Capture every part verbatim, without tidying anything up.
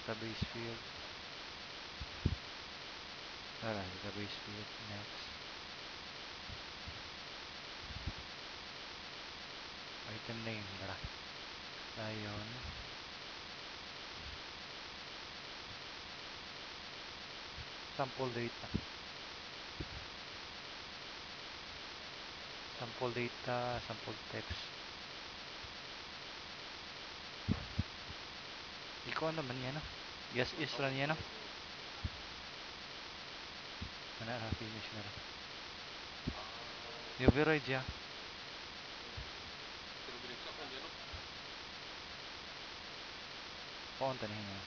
database field. Wala, database field. Next. Item name. Tara. Lion. Sample data. Sample data. Sample text. Ikaw naman yan, no? Yes, is run yan, no? Ano, ah, finish na rin. Override ya. Paunta na yun.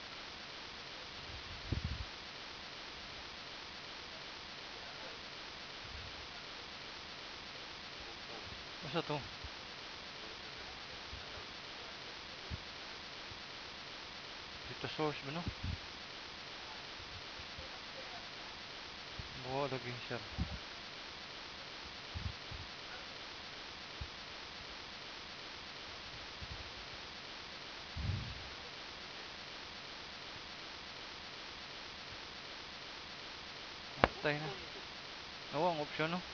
Basta to. Dito source ba, no? Buwa lagi, sir. Matay na. Oo, ang option, no?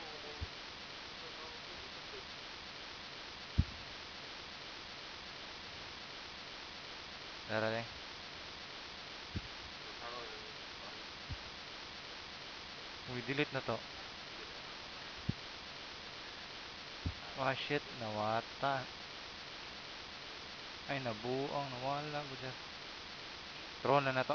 Tara lang. Uy, delete na to. Ah, shit. Nawata. Ay, nabuang. Nawala ko dyan. Throw na na to.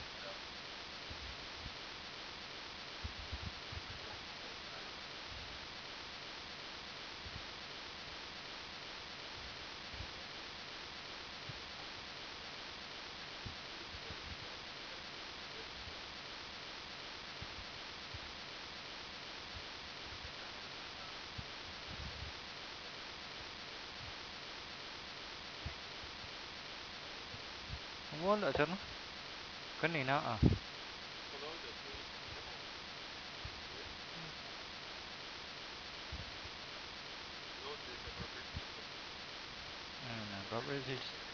Wala, sir, no? Kanina, ah. Ayun na, properties.